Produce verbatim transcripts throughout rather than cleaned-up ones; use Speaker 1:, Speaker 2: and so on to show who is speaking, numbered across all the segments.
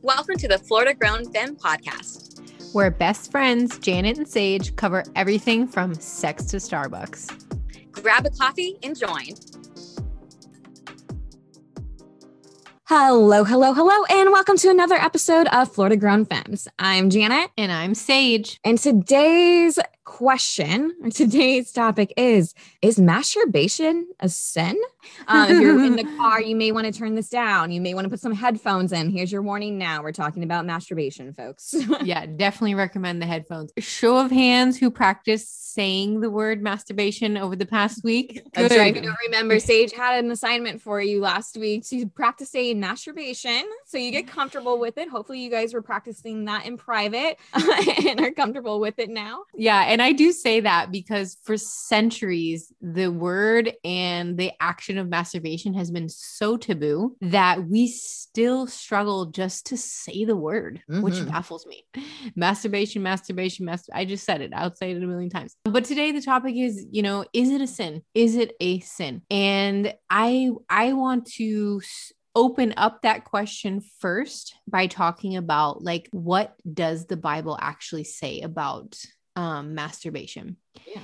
Speaker 1: Welcome to the Florida Grown Femme podcast,
Speaker 2: where best friends Janet and Sage cover everything from sex to Starbucks.
Speaker 1: Grab a coffee and join.
Speaker 3: Hello, hello, hello, and welcome to another episode of Florida Grown Femmes. I'm Janet.
Speaker 2: And I'm Sage.
Speaker 3: And today's question, or today's topic is, is masturbation a sin? Uh, if you're in the car, you may want to turn this down. You may want to put some headphones in. Here's your warning now. We're talking about masturbation, folks.
Speaker 2: Yeah, definitely recommend the headphones. Show of hands who practiced saying the word masturbation over the past week.
Speaker 3: That's right. If you don't remember, Sage had an assignment for you last week to practice saying masturbation. So you get comfortable with it. Hopefully you guys were practicing that in private and are comfortable with it now.
Speaker 2: Yeah. And I do say that because for centuries, the word and the action of masturbation has been so taboo that we still struggle just to say the word, mm-hmm. which baffles me. Masturbation, masturbation, masturbation. I just said it. I'll say it a million times. But today the topic is, you know, is it a sin? Is it a sin? And I, I want to open up that question first by talking about, like, what does the Bible actually say about um, masturbation? Yeah.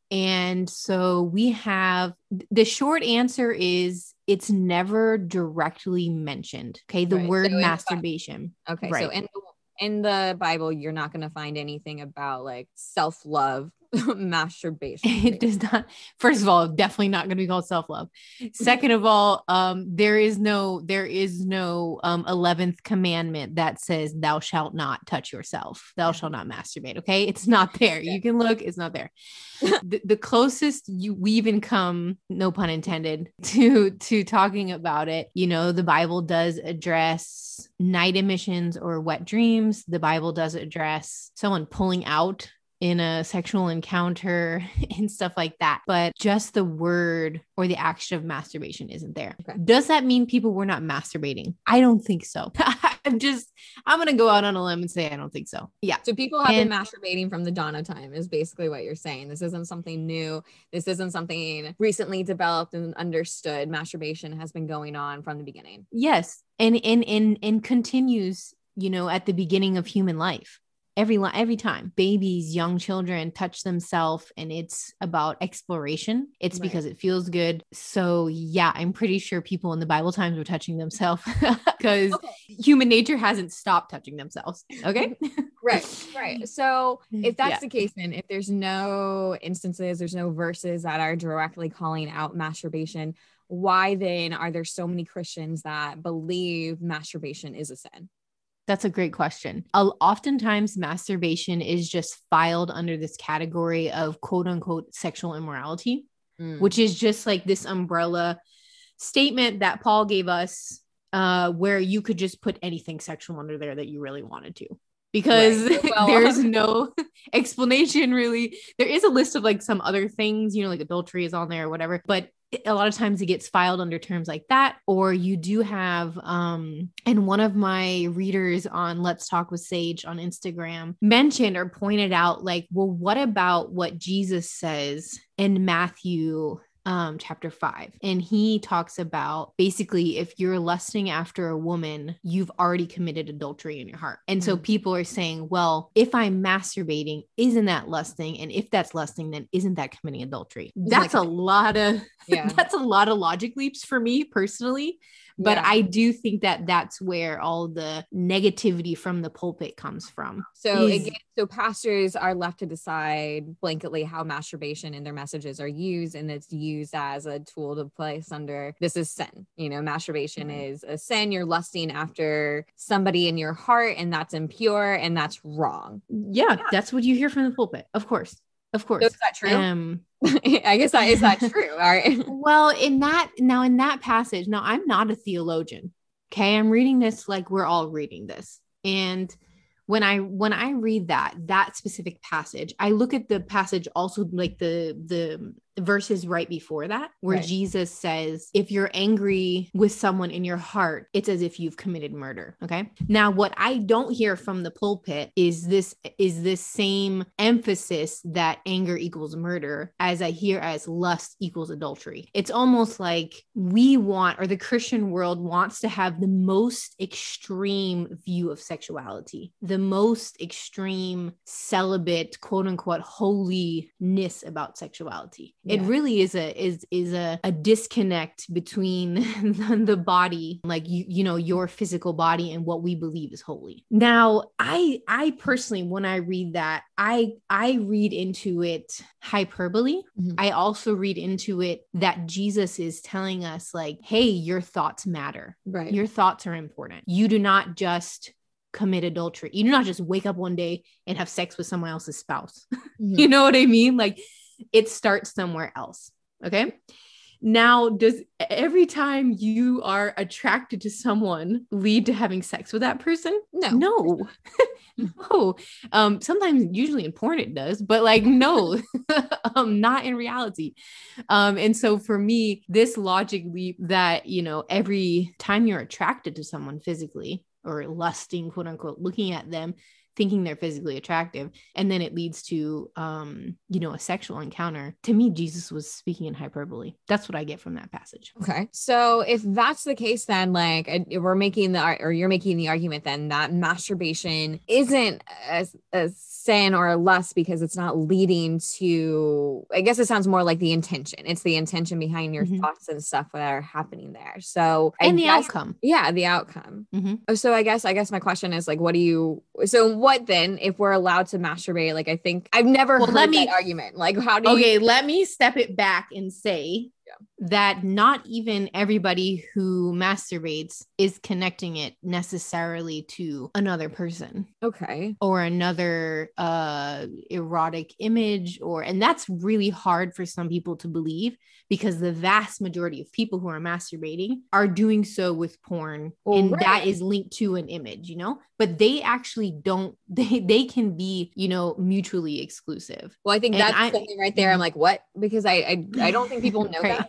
Speaker 2: And so we have, the short answer is it's never directly mentioned. Okay. The
Speaker 3: right.
Speaker 2: word
Speaker 3: so
Speaker 2: masturbation.
Speaker 3: The, okay.
Speaker 2: Right.
Speaker 3: So in, in the Bible, you're not going to find anything about like self-love masturbation.
Speaker 2: It does not. First of all, definitely not going to be called self-love. Second of all, um, there is no, there is no um, eleventh commandment that says thou shalt not touch yourself. Thou shalt not masturbate. Okay. It's not there. You can look, it's not there. the, the closest you we even come, no pun intended, to, to talking about it. You know, the Bible does address night emissions or wet dreams. The Bible does address someone pulling out in a sexual encounter and stuff like that. But just the word or the action of masturbation isn't there. Okay. Does that mean people were not masturbating? I don't think so. I'm just, I'm going to go out on a limb and say, I don't think so. Yeah.
Speaker 3: So people have and, been masturbating from the dawn of time is basically what you're saying. This isn't something new. This isn't something recently developed and understood. Masturbation has been going on from the beginning.
Speaker 2: Yes. And, and, and, and continues, you know, at the beginning of human life. Every every time babies, young children touch themselves and it's about exploration, it's right. because it feels good. So yeah, I'm pretty sure people in the Bible times were touching themselves because okay. human nature hasn't stopped touching themselves. Okay.
Speaker 3: Right. Right. So if that's yeah. the case, then if there's no instances, there's no verses that are directly calling out masturbation, why then are there so many Christians that believe masturbation is a sin?
Speaker 2: That's a great question. Oftentimes masturbation is just filed under this category of quote unquote sexual immorality, mm. which is just like this umbrella statement that Paul gave us, uh, where you could just put anything sexual under there that you really wanted to, because right. well, there's no explanation really. There is a list of like some other things, you know, like adultery is on there or whatever, but a lot of times it gets filed under terms like that. Or you do have, um, and one of my readers on Let's Talk with Sage on Instagram mentioned or pointed out like, well, what about what Jesus says in Matthew Um, chapter five. And he talks about basically, if you're lusting after a woman, you've already committed adultery in your heart. And mm-hmm. so people are saying, well, if I'm masturbating, isn't that lusting? And if that's lusting, then isn't that committing adultery? That's like, a lot of, yeah. that's a lot of logic leaps for me personally. But yeah. I do think that that's where all the negativity from the pulpit comes from.
Speaker 3: So is, again, so pastors are left to decide blanketly how masturbation in their messages are used, and it's used as a tool to place under, this is sin. You know, masturbation mm-hmm. is a sin. You're lusting after somebody in your heart, and that's impure, and that's wrong.
Speaker 2: Yeah, yeah. That's what you hear from the pulpit. Of course. Of course.
Speaker 3: So is that true? Um, I guess that is that true. All right.
Speaker 2: Well, in that, now in that passage, now I'm not a theologian. Okay. I'm reading this like we're all reading this. And when I, when I read that, that specific passage, I look at the passage also like the, the verses right before that, where
Speaker 3: Right.
Speaker 2: Jesus says, if you're angry with someone in your heart, it's as if you've committed murder. Okay. Now, what I don't hear from the pulpit is this, is this same emphasis that anger equals murder as I hear as lust equals adultery. It's almost like we want, or the Christian world wants to have the most extreme view of sexuality, the most extreme celibate, quote unquote, holiness about sexuality. It
Speaker 3: Yeah.
Speaker 2: really is a is is a, a disconnect between the body, like you you know, your physical body and what we believe is holy. Now, I I personally, when I read that, I I read into it hyperbole.
Speaker 3: Mhm.
Speaker 2: I also read into it that Jesus is telling us, like, hey, your thoughts matter.
Speaker 3: Right.
Speaker 2: Your thoughts are important. You do not just commit adultery. You do not just wake up one day and have sex with someone else's spouse.
Speaker 3: Mhm.
Speaker 2: You know what I mean? Like, it starts somewhere else. Okay. Now, does every time you are attracted to someone lead to having sex with that person?
Speaker 3: No.
Speaker 2: No. No. Um, sometimes, usually in porn it does, but like, no, um, not in reality. Um, and so for me, this logic leap that, you know, every time you're attracted to someone physically or lusting, quote unquote, looking at them, thinking they're physically attractive, and then it leads to, um, you know, a sexual encounter. To me, Jesus was speaking in hyperbole. That's what I get from that passage.
Speaker 3: Okay. So if that's the case, then like uh, we're making the, ar- or you're making the argument then that masturbation isn't a, a sin or a lust because it's not leading to, I guess it sounds more like the intention. It's the intention behind your
Speaker 2: Mhm.
Speaker 3: thoughts and stuff that are happening there. So I
Speaker 2: And the
Speaker 3: guess-
Speaker 2: outcome.
Speaker 3: Yeah, the outcome.
Speaker 2: Mhm.
Speaker 3: So I guess, I guess my question is like, what do you, so what then, if we're allowed to masturbate? Like, I think I've never
Speaker 2: Well,
Speaker 3: heard
Speaker 2: let me-
Speaker 3: that argument. Like, how do you?
Speaker 2: Okay, let me step it back and say that not even everybody who masturbates is connecting it necessarily to another person
Speaker 3: Okay.
Speaker 2: or another uh erotic image, or and that's really hard for some people to believe, because the vast majority of people who are masturbating are doing so with porn,
Speaker 3: Well,
Speaker 2: and
Speaker 3: right.
Speaker 2: that is linked to an image, you know, but they actually don't, they they can be, you know, mutually exclusive.
Speaker 3: Well, I think
Speaker 2: And
Speaker 3: that's
Speaker 2: I-
Speaker 3: something right there. I'm like, what? Because I, I, I don't think people know
Speaker 2: Right.
Speaker 3: that.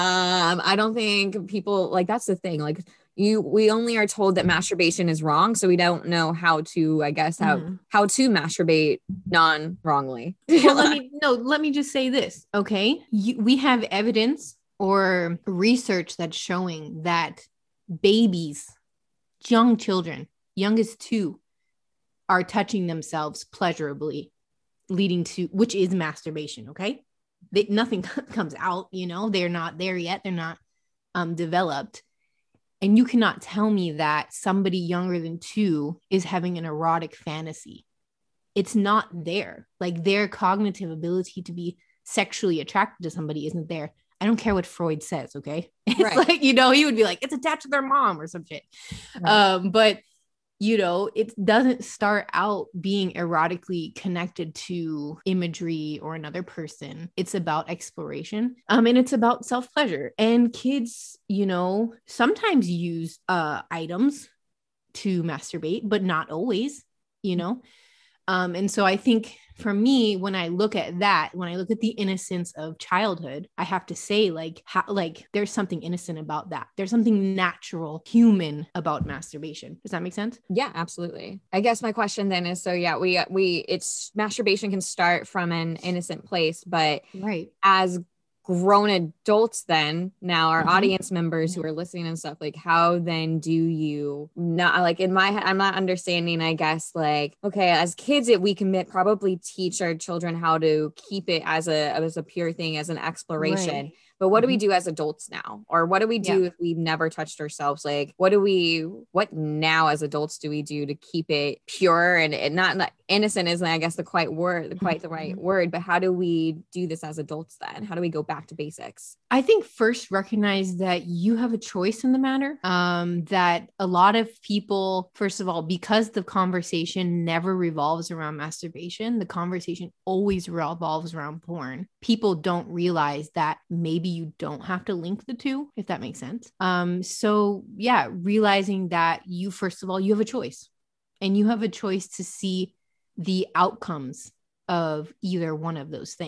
Speaker 3: Um, I don't think people like, that's the thing. Like you, we only are told that masturbation is wrong. So we don't know how to, I guess, how,
Speaker 2: Mhm.
Speaker 3: how to masturbate non-wrongly.
Speaker 2: Well, let me no, let me just say this, okay? You, we have evidence or research that's showing that babies, young children, young as two, are touching themselves pleasurably, leading to, which is masturbation, okay? They, nothing comes out, you know, they're not there yet, they're not um, developed. And you cannot tell me that somebody younger than two is having an erotic fantasy. It's not there. Like, their cognitive ability to be sexually attracted to somebody isn't there. I don't care what Freud says, okay? It's
Speaker 3: Right.
Speaker 2: like, you know, he would be like, it's attached to their mom or some shit.
Speaker 3: Right.
Speaker 2: Um, but, you know, it doesn't start out being erotically connected to imagery or another person. It's about exploration. Um, and it's about self-pleasure. And kids, you know, sometimes use uh items to masturbate, but not always, you know. Um, and so I think for me, when I look at that, when I look at the innocence of childhood, I have to say, like, how, like, there's something innocent about that. There's something natural, human about masturbation. Does that make sense?
Speaker 3: Yeah, absolutely. I guess my question then is, so yeah, we, we, it's masturbation can start from an innocent place, but
Speaker 2: Right.
Speaker 3: as grown adults then now our
Speaker 2: Mhm.
Speaker 3: audience members who are listening and stuff, like how then do you not, like in my head I'm not understanding, I guess, like, okay, as kids it we can probably teach our children how to keep it as a as a pure thing, as an exploration.
Speaker 2: Right.
Speaker 3: But what do we
Speaker 2: Mhm.
Speaker 3: do as adults now? Or what do we do
Speaker 2: Yeah.
Speaker 3: if we've never touched ourselves? Like, what do we, what now as adults do we do to keep it pure and, and not, not innocent isn't, I guess, the quite word, quite the right
Speaker 2: Mhm.
Speaker 3: word, but how do we do this as adults then? How do we go back to basics?
Speaker 2: I think first recognize that you have a choice in the matter. Um, that a lot of people, first of all, because the conversation never revolves around masturbation, the conversation always revolves around porn. People don't realize that maybe you don't have to link the two, if that makes sense. Um, so yeah, realizing that you, first of all, you have a choice, and you have a choice to see the outcomes of either one of those things.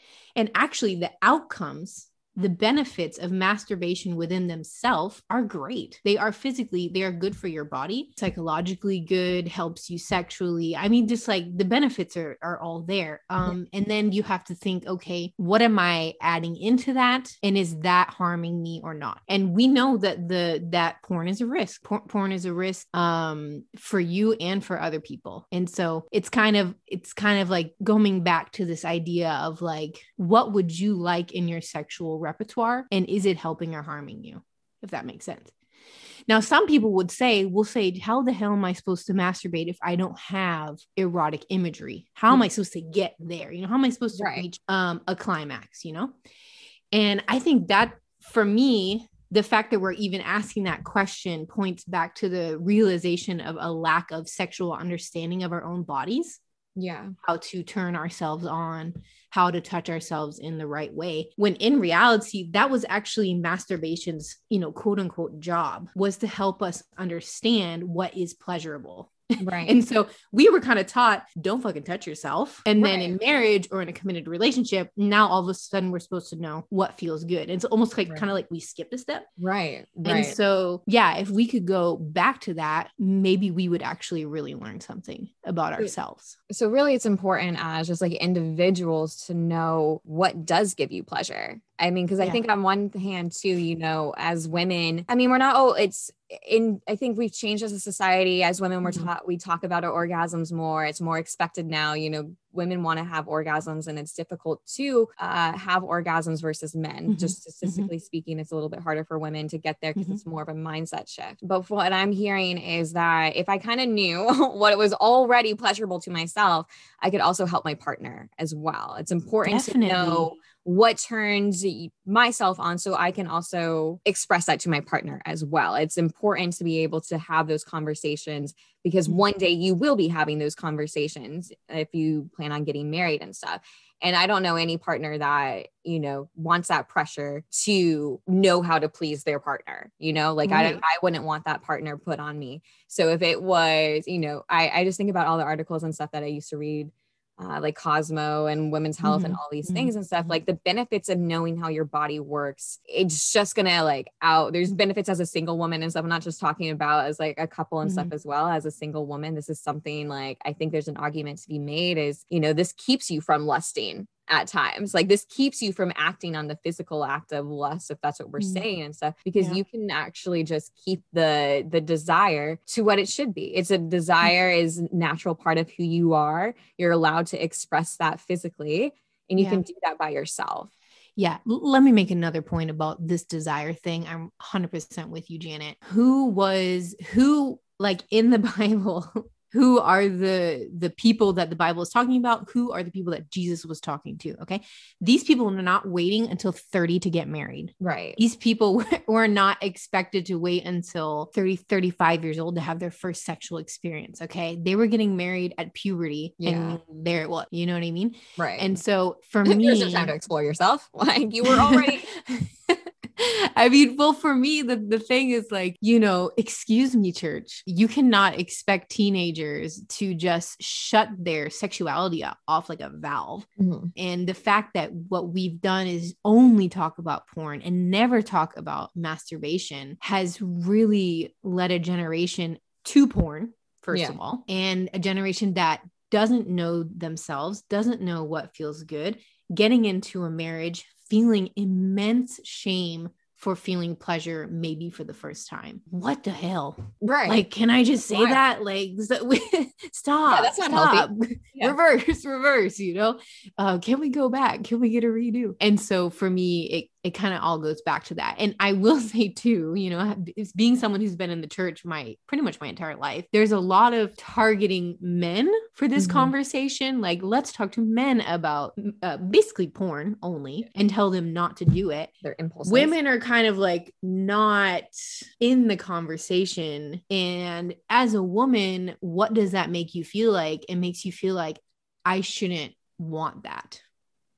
Speaker 2: And actually the outcomes, the benefits of masturbation within themselves are great. They are physically, they are good for your body, psychologically good, helps you sexually. I mean, just like the benefits are, are all there. Um, and then you have to think, okay, what am I adding into that? And is that harming me or not? And we know that the, that porn is a risk. Por- porn is a risk, um, for you and for other people. And so it's kind of, it's kind of like going back to this idea of like, what would you like in your sexual repertoire, and is it helping or harming you, if that makes sense? Now, some people would say, we'll say, how the hell am I supposed to masturbate if I don't have erotic imagery? How am I supposed to get there? You know, how am I supposed to right. reach um, a climax, you know? And I think that for me, the fact that we're even asking that question points back to the realization of a lack of sexual understanding of our own bodies.
Speaker 3: Yeah.
Speaker 2: How to turn ourselves on, how to touch ourselves in the right way. When in reality, that was actually masturbation's, you know, quote unquote job, was to help us understand what is pleasurable.
Speaker 3: Right.
Speaker 2: And so we were kind of taught, don't fucking touch yourself. And
Speaker 3: right.
Speaker 2: then in marriage or in a committed relationship, now all of a sudden we're supposed to know what feels good. And it's almost like right. kind of like we skipped a step.
Speaker 3: Right.
Speaker 2: Right. And so, yeah, if we could go back to that, maybe we would actually really learn something about ourselves.
Speaker 3: So really it's important as just like individuals to know what does give you pleasure. I mean, because I yeah. think on one hand too, you know, as women, I mean, we're not, oh, it's in, I think we've changed as a society. As women, we're
Speaker 2: mm-hmm.
Speaker 3: taught, we talk about our orgasms more. It's more expected now, you know, women want to have orgasms and it's difficult to uh, have orgasms versus men. Mm-hmm. Just statistically mm-hmm. speaking, it's a little bit harder for women to get there because mm-hmm. it's more of a mindset shift. But what I'm hearing is that if I kind of knew what it was already pleasurable to myself, I could also help my partner as well. It's important
Speaker 2: Definitely.
Speaker 3: to know what turns myself on so I can also express that to my partner as well. It's important to be able to have those conversations because mm-hmm. one day you will be having those conversations if you plan on getting married and stuff. And I don't know any partner that, you know, wants that pressure to know how to please their partner, you know, like right. I, I wouldn't want that partner put on me. So if it was, you know, I, I just think about all the articles and stuff that I used to read Uh, like Cosmo and Women's Health mm-hmm. and all these things mm-hmm. and stuff, like the benefits of knowing how your body works. It's just gonna like out, there's benefits as a single woman and stuff. I'm not just talking about as like a couple and mm-hmm. stuff as well. As a single woman, this is something like, I think there's an argument to be made is, you know, this keeps you from lusting at times. Like this keeps you from acting on the physical act of lust, if that's what we're mm-hmm. saying and stuff, because yeah. you can actually just keep the the desire to what it should be. It's a desire mm-hmm. is natural part of who you are. You're allowed to express that physically, and you yeah. can do that by yourself.
Speaker 2: Yeah. L- let me make another point about this desire thing. I'm one hundred percent with you, Janet. Who was, who like in the Bible, who are the, the people that the Bible is talking about? Who are the people that Jesus was talking to? Okay. These people are not waiting until thirty to get married.
Speaker 3: Right.
Speaker 2: These people were not expected to wait until thirty, thirty-five years old to have their first sexual experience. Okay. They were getting married at puberty yeah. and there, what, you know what I mean?
Speaker 3: Right.
Speaker 2: And so for me,
Speaker 3: there's no time to explore yourself. Like you were already
Speaker 2: I mean, well, for me, the, the thing is like, you know, excuse me, church, you cannot expect teenagers to just shut their sexuality off like a valve. Mm-hmm. And the fact that what we've done is only talk about porn and never talk about masturbation has really led a generation to porn, first yeah. of all, and a generation that doesn't know themselves, doesn't know what feels good, getting into a marriage, feeling immense shame for feeling pleasure, maybe for the first time. What the hell?
Speaker 3: Right.
Speaker 2: Like, can I just say Why? that? Like, so, stop.
Speaker 3: Yeah, that's not
Speaker 2: stop.
Speaker 3: healthy. Yeah.
Speaker 2: Reverse, reverse, you know? Uh, can we go back? Can we get a redo? And so for me, it it kind of all goes back to that. And I will say too, you know, it's being someone who's been in the church my pretty much my entire life, there's a lot of targeting men for this mm-hmm. conversation. Like, let's talk to men about uh, basically porn only and tell them not to do it.
Speaker 3: Their impulses.
Speaker 2: Women are kind of like not in the conversation. And as a woman, what does that make you feel like? It makes you feel like I shouldn't want that.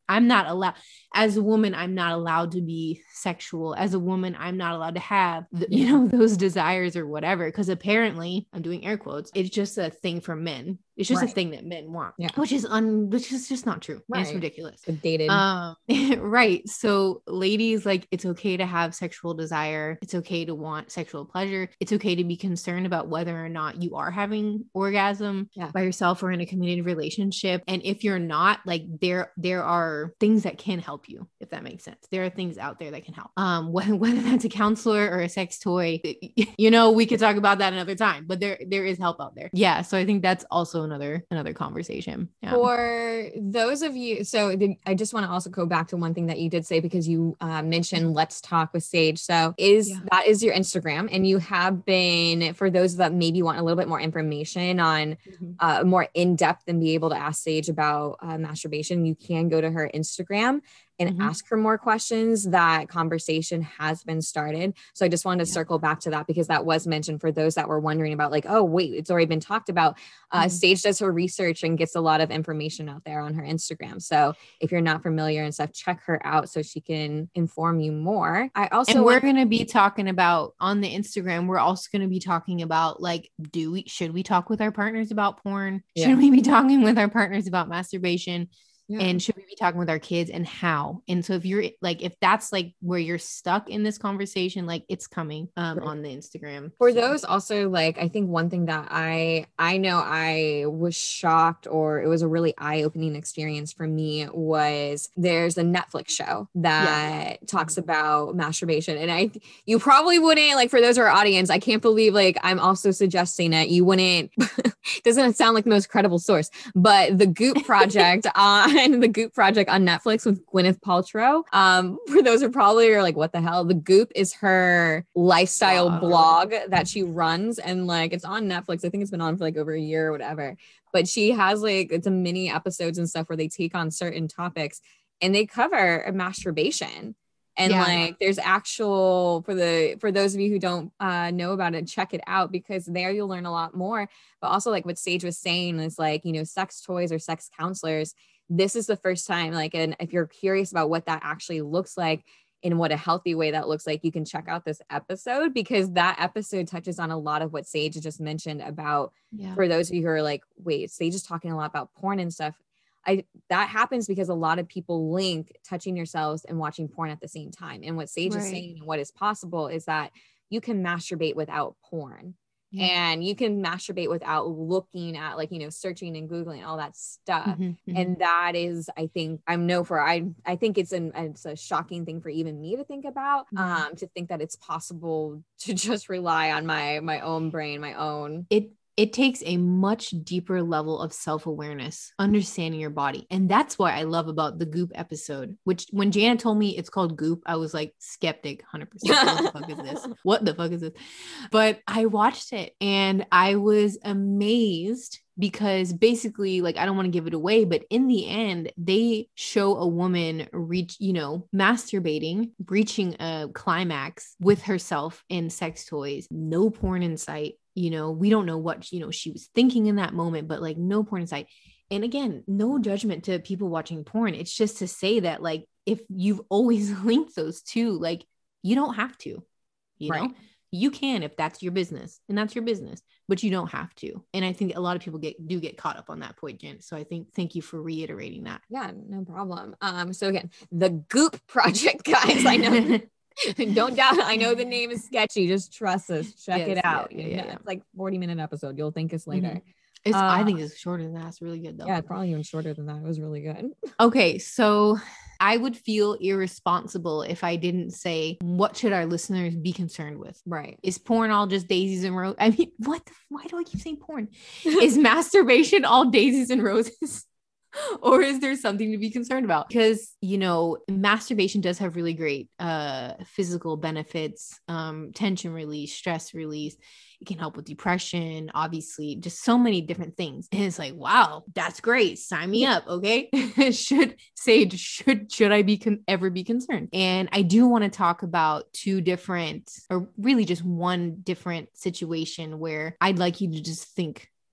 Speaker 2: I'm not allowed, as a woman, I'm not allowed to be sexual. As a woman, I'm not allowed to have, the, you know, those desires or whatever. Because apparently, I'm doing air quotes, it's just a thing for men. It's just right. a thing that men want, yeah. which is un, which is just not true. Right. It's ridiculous.
Speaker 3: It's dated.
Speaker 2: Um, right. So ladies, like, it's okay to have sexual desire. It's okay to want sexual pleasure. It's okay to be concerned about whether or not you are having orgasm yeah. by yourself or in a committed relationship. And if you're not, like, there, there are things that can help you, if that makes sense. There are things out there that can help. Um, whether, whether that's a counselor or a sex toy, you know, we could talk about that another time, but there, there is help out there. Yeah. So I think that's also another another conversation. Yeah.
Speaker 3: For those of you, so the, I just want to also go back to one thing that you did say, because you uh, mentioned Let's Talk with Sage. So is yeah. that is your Instagram, and you have been, for those that maybe want a little bit more information on mm-hmm. uh, more in depth and be able to ask Sage about uh, masturbation, you can go to her Instagram and mm-hmm. ask her more questions. That conversation has been started. So I just wanted to yeah. circle back to that, because that was mentioned for those that were wondering about, like, oh, wait, it's already been talked about. Uh, mm-hmm. Sage does her research and gets a lot of information out there on her Instagram. So if you're not familiar and stuff, check her out so she can inform you more. I also,
Speaker 2: and we're want- going to be talking about on the Instagram, we're also going to be talking about, like, do we, should we talk with our partners about porn? Yeah. Should we be talking with our partners about masturbation? Yeah. And should we be talking with our kids, and how? And so if you're like, if that's like where you're stuck in this conversation, like, it's coming um, right. on the Instagram.
Speaker 3: For so. Those also, like, I think one thing that I, I know I was shocked, or it was a really eye-opening experience for me, was there's a Netflix show that yeah. talks about masturbation. And I, you probably wouldn't, like, for those of our audience, I can't believe, like, I'm also suggesting that you wouldn't, doesn't sound like the most credible source, but the Goop Project on and the Goop Project on Netflix with Gwyneth Paltrow. Um, for those who probably are like, what the hell? The Goop is her lifestyle wow. blog that she runs, and, like, it's on Netflix. I think it's been on for like over a year or whatever. But she has, like, it's a mini episodes and stuff where they take on certain topics and they cover masturbation. And yeah. like, there's actual, for the, for those of you who don't uh, know about it, check it out, because there you'll learn a lot more. But also, like what Sage was saying is, like, you know, sex toys or sex counselors, this is the first time, like, and if you're curious about what that actually looks like and what a healthy way that looks like, you can check out this episode, because that episode touches on a lot of what Sage just mentioned about, yeah. for those of you who are like, wait, Sage is talking a lot about porn and stuff. I, that happens because a lot of people link touching yourselves and watching porn at the same time. And what Sage right. is saying, and what is possible, is that you can masturbate without porn. Yeah. And you can masturbate without looking at, like, you know, searching and Googling all that stuff. Mm-hmm, mm-hmm. And that is, I think, I'm no for, I, I think it's an, it's a shocking thing for even me to think about, mm-hmm. um, to think that it's possible to just rely on my, my own brain, my own.
Speaker 2: It, It takes a much deeper level of self-awareness, understanding your body. And that's what I love about the Goop episode, which when Jana told me it's called Goop, I was like, skeptic, one hundred percent. What the fuck is this? What the fuck is this? But I watched it and I was amazed, because basically, like, I don't want to give it away, but in the end, they show a woman reach, you know, masturbating, reaching a climax with herself in sex toys, no porn in sight. You know, we don't know what, you know, she was thinking in that moment, but, like, no porn in sight. And again, no judgment to people watching porn. It's just to say that, like, if you've always linked those two, like, you don't have to, you right. know, you can, if that's your business, and that's your business, but you don't have to. And I think a lot of people get, do get caught up on that point, Jen. So I think, thank you for reiterating that.
Speaker 3: Yeah, no problem. Um, so again, the Goop Project, guys, I know. Don't doubt. I know the name is sketchy. Just trust us. Check yes, it out. Yeah, yeah, yeah. It's like forty minute episode. You'll thank us later. Mm-hmm.
Speaker 2: It's, uh, I think it's shorter than that. It's really good though.
Speaker 3: Yeah, it's probably even shorter than that. It was really good.
Speaker 2: Okay, so I would feel irresponsible if I didn't say, what should our listeners be concerned with?
Speaker 3: Right.
Speaker 2: Is porn all just daisies and roses? I mean, what? The, why do I keep saying porn? Is masturbation all daisies and roses? Or is there something to be concerned about? Because, you know, masturbation does have really great uh, physical benefits, um, tension release, stress release. It can help with depression, obviously, just so many different things. And it's like, wow, that's great. Sign me up. Okay. should say, should, should I be con- ever be concerned? And I do want to talk about two different, or really just one different situation where I'd like you to just think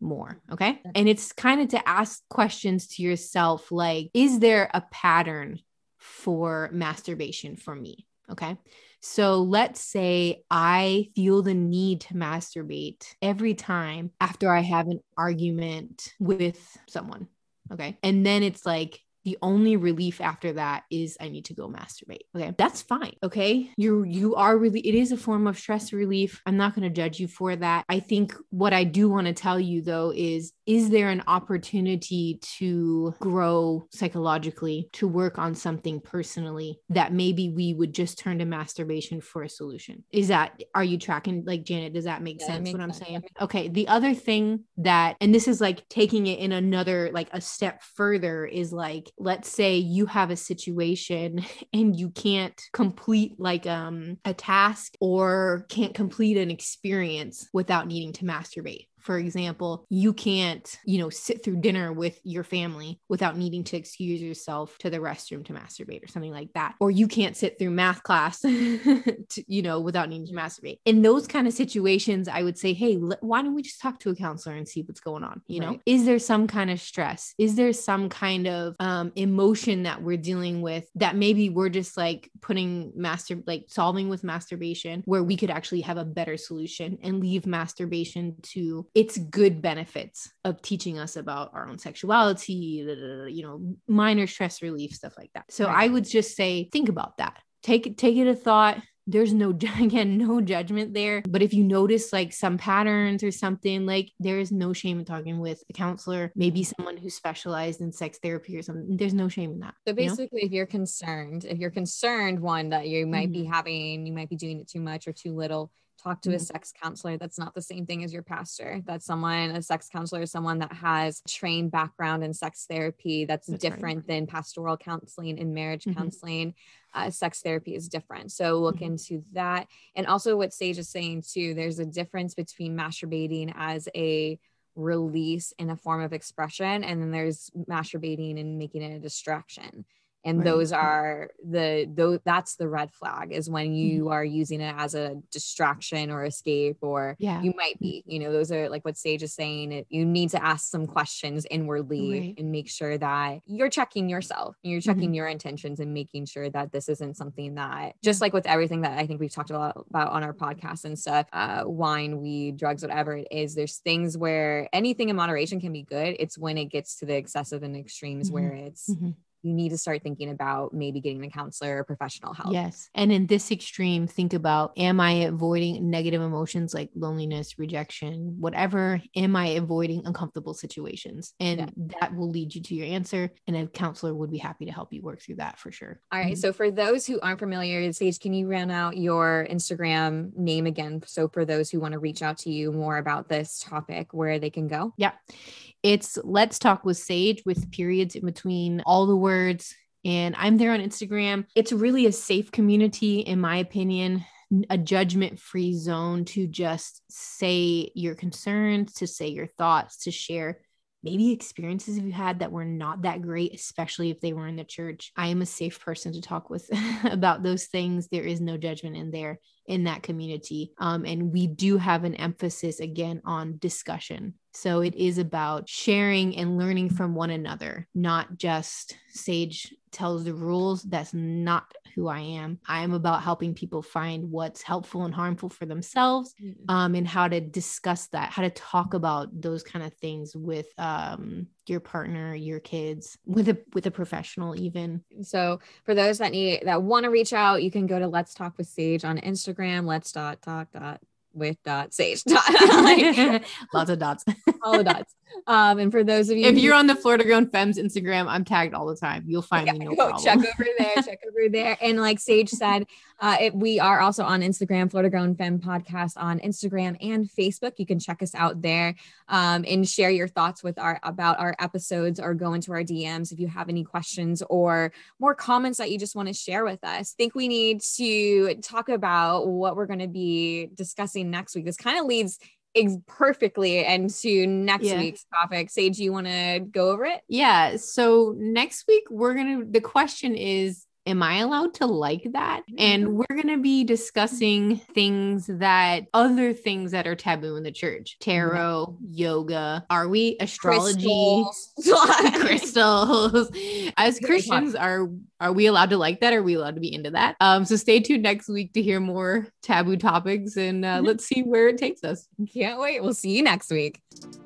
Speaker 2: more. Okay. And it's kind of to ask questions to yourself, like, is there a pattern for masturbation for me? Okay. So let's say I feel the need to masturbate every time after I have an argument with someone. Okay. And then it's like, the only relief after that is I need to go masturbate. Okay. That's fine. Okay. You're, you are really, it is a form of stress relief. I'm not going to judge you for that. I think what I do want to tell you though is, is there an opportunity to grow psychologically, to work on something personally that maybe we would just turn to masturbation for a solution? Is that, are you tracking, like, Janet, does that make
Speaker 3: Yeah,
Speaker 2: sense
Speaker 3: that
Speaker 2: what I'm
Speaker 3: sense.
Speaker 2: saying? Okay. The other thing that, and this is like taking it in another, like a step further, is like, let's say you have a situation and you can't complete like um a task or can't complete an experience without needing to masturbate. For example, you can't, you know, sit through dinner with your family without needing to excuse yourself to the restroom to masturbate or something like that. Or you can't sit through math class, to, you know, without needing to masturbate. In those kind of situations, I would say, hey, l- why don't we just talk to a counselor and see what's going on? You know,
Speaker 3: Right.
Speaker 2: is there some kind of stress? Is there some kind of um, emotion that we're dealing with that maybe we're just like putting master, like solving with masturbation, where we could actually have a better solution and leave masturbation to its good benefits of teaching us about our own sexuality, you know, minor stress relief, stuff like that. So
Speaker 3: Right.
Speaker 2: I would just say, think about that. Take it, take it a thought. There's no, again, no judgment there. But if you notice like some patterns or something, like there is no shame in talking with a counselor, maybe someone who specialized in sex therapy or something. There's no shame in that.
Speaker 3: So
Speaker 2: you know?
Speaker 3: basically, if you're concerned, if you're concerned, one, that you might be
Speaker 2: Mhm.
Speaker 3: having, you might be doing it too much or too little, talk to a
Speaker 2: Mhm.
Speaker 3: sex counselor. That's not the same thing as your pastor. That's someone, a sex counselor is someone that has trained background in sex therapy. That's,
Speaker 2: That's
Speaker 3: different
Speaker 2: right.
Speaker 3: than pastoral counseling and marriage
Speaker 2: Mhm.
Speaker 3: counseling. Uh, sex therapy is different. So look
Speaker 2: Mhm.
Speaker 3: into that. And also what Sage is saying too, there's a difference between masturbating as a release in a form of expression, and then there's masturbating and making it a distraction. And
Speaker 2: Right.
Speaker 3: those are the, those, that's the red flag, is when you
Speaker 2: Mhm.
Speaker 3: are using it as a distraction or escape, or
Speaker 2: Yeah.
Speaker 3: you might be, you know, those are like what Sage is saying. It, you need to ask some questions inwardly
Speaker 2: Right.
Speaker 3: and make sure that you're checking yourself, you're
Speaker 2: Mhm.
Speaker 3: checking your intentions and making sure that this isn't something that, just like with everything that I think we've talked a lot about on our podcast and stuff, uh, wine, weed, drugs, whatever it is, there's things where anything in moderation can be good. It's when it gets to the excessive and extremes
Speaker 2: Mhm.
Speaker 3: where it's,
Speaker 2: Mhm.
Speaker 3: you need to start thinking about maybe getting a counselor or professional help.
Speaker 2: Yes. And in this extreme, think about, am I avoiding negative emotions like loneliness, rejection, whatever? Am I avoiding uncomfortable situations? And
Speaker 3: Yeah.
Speaker 2: that will lead you to your answer. And a counselor would be happy to help you work through that for sure.
Speaker 3: All right.
Speaker 2: Mhm.
Speaker 3: So for those who aren't familiar, Sage, can you run out your Instagram name again? So for those who want to reach out to you more about this topic, where they can go?
Speaker 2: Yeah. It's Let's Talk with Sage, with periods in between all the words. And I'm there on Instagram. It's really a safe community, in my opinion, a judgment-free zone to just say your concerns, to say your thoughts, to share maybe experiences you had that were not that great, especially if they were in the church. I am a safe person to talk with about those things. There is no judgment in there, in that community. Um, and we do have an emphasis again on discussion. So it is about sharing and learning from one another, not just Sage tells the rules. That's not who I am. I am about helping people find what's helpful and harmful for themselves, um, and how to discuss that, how to talk about those kind of things with um, your partner, your kids, with a with a professional even.
Speaker 3: So for those that need, that want to reach out, you can go to Let's Talk with Sage on Instagram. Let's dot talk dot with dot sage dot like,
Speaker 2: lots of dots.
Speaker 3: all the dots. Um, and for those of you,
Speaker 2: if
Speaker 3: who,
Speaker 2: you're on the Florida Grown Femmes Instagram, I'm tagged all the time. You'll find
Speaker 3: yeah,
Speaker 2: me, no
Speaker 3: go
Speaker 2: problem.
Speaker 3: check over there, check over there. And like Sage said, uh, it, we are also on Instagram, Florida Grown Femme Podcast on Instagram and Facebook. You can check us out there, um, and share your thoughts with our about our episodes, or go into our D Ms if you have any questions or more comments that you just want to share with us. I think we need to talk about what we're going to be discussing next week. This kind of leads ex- perfectly into next
Speaker 2: Yeah.
Speaker 3: week's topic. Sage, you want to go over it?
Speaker 2: Yeah. So next week, we're going to, the question is, am I allowed to like that? And we're going to be discussing things that other things that are taboo in the church. Tarot, yeah. yoga. Are we astrology? Crystals. Crystals. As Christians, are are we allowed to like that? Are we allowed to be into that? Um, so stay tuned next week to hear more taboo topics, and uh, let's see where it takes us.
Speaker 3: Can't wait. We'll see you next week.